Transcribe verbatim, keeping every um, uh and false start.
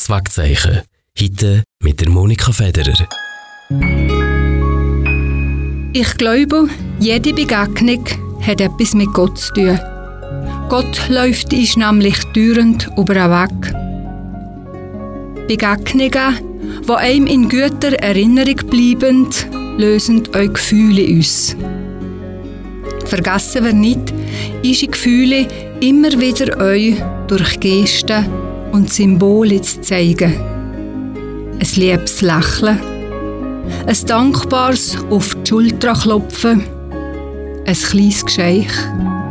Kurzwegzeichen. Heute mit der Monika Federer. Ich glaube, jede Begegnung hat etwas mit Gott zu tun. Gott läuft uns nämlich dauernd über den Weg. Begegnungen, die einem in guter Erinnerung bleiben, lösen eure Gefühle in uns. Vergessen wir nicht, unsere Gefühle immer wieder euch durch Gesten und Symbole zu zeigen. Ein liebes Lächeln, ein dankbares auf die Schulter klopfen, ein kleines Geschenk,